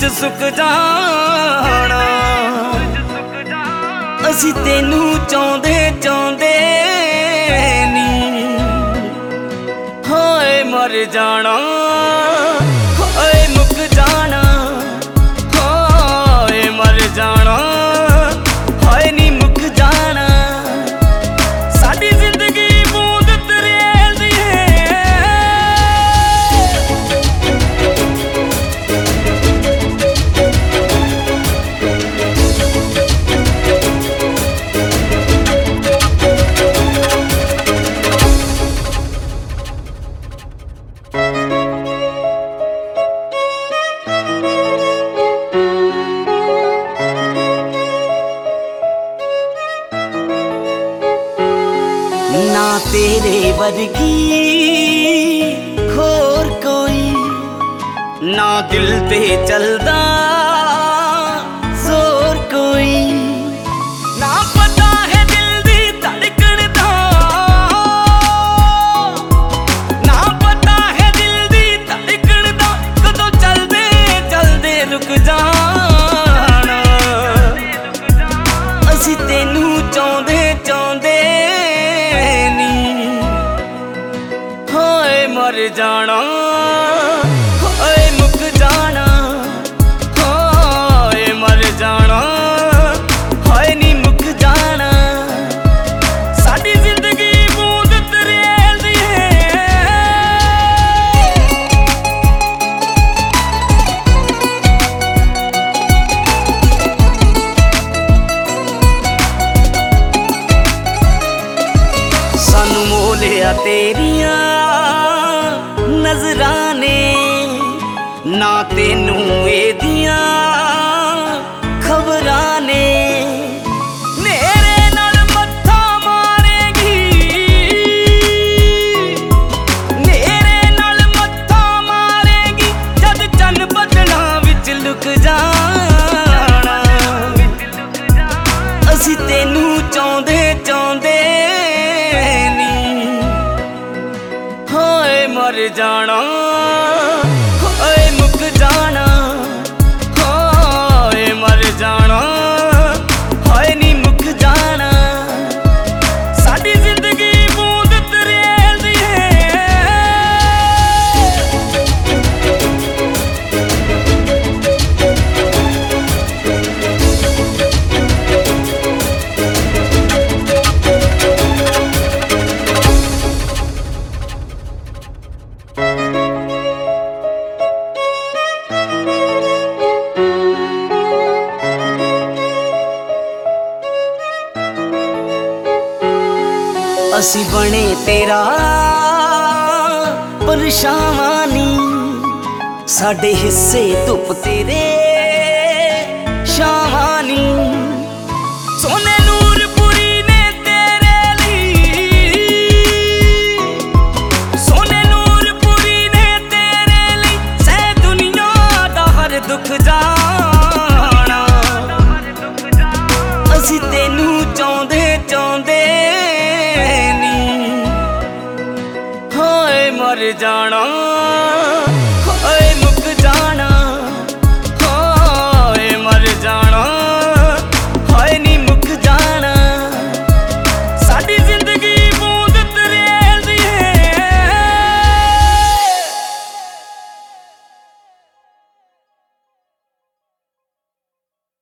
ਸੂਰਜ ਸੁੱਕ ਜਾਣਾ। ਅਸੀਂ ਤੈਨੂੰ ਚਾਹੁੰਦੇ ਚਾਹੁੰਦੇ ਨੀ ਹਾਏ ਮਰ ਜਾਣਾ, ਹਾਏ ਮੁੱਕ ਜਾਣਾ, ਹਾਏ ਮਰ ਜਾਣਾ, ਹਾਏ ਨੀ ਮੁੱਕ ਜਾਣਾ। ਸਾਡੀ ਜ਼ਿੰਦਗੀ ਬੂੰਦ ਤਰੇਲ ਦੀ ਹੈ, ਨਾ तेरे वर्गी होर कोई, ना दिल ते चलदा जोर कोई, ना पता है दिल दी धड़कन दा, ना पता है दिल दी धड़कन दा कदों चलदे चलदे रुक जाना। असीं तैनू चाहुंदे चाहुंदे मर जाना, हाए मुक जाना, हाए मर जाना, हाए नी मुक जाना। साडी जिंदगी बूंद तरेल दी है, सानू मोह लिया तेरियां नजराने, ना तेनू एदियां खबरां ने। मेरे नाल मत्था मारेगी, मेरे नाल मत्था मारेगी जद चन्न बदलां विच लुक जाना। असीं तेनू चाहुंदे चाहुंदे मर जाना, हाए मुक जाना, हाए मर जाना, हाए नी मुक जाना। साडी जिंदगी बूंद तरेल दी है, असी बने तेरा परछावां, साडे हिस्से धुप तेरे छावां। सोने नूरपुरी ने तेरे लिए, सोने नूरपुरी ने तेरे लिए सह दुनिया दा हर दुख जाना। असी तेनू चाहुंदे चाहुंदे मर जाना, हाए मुक जाना।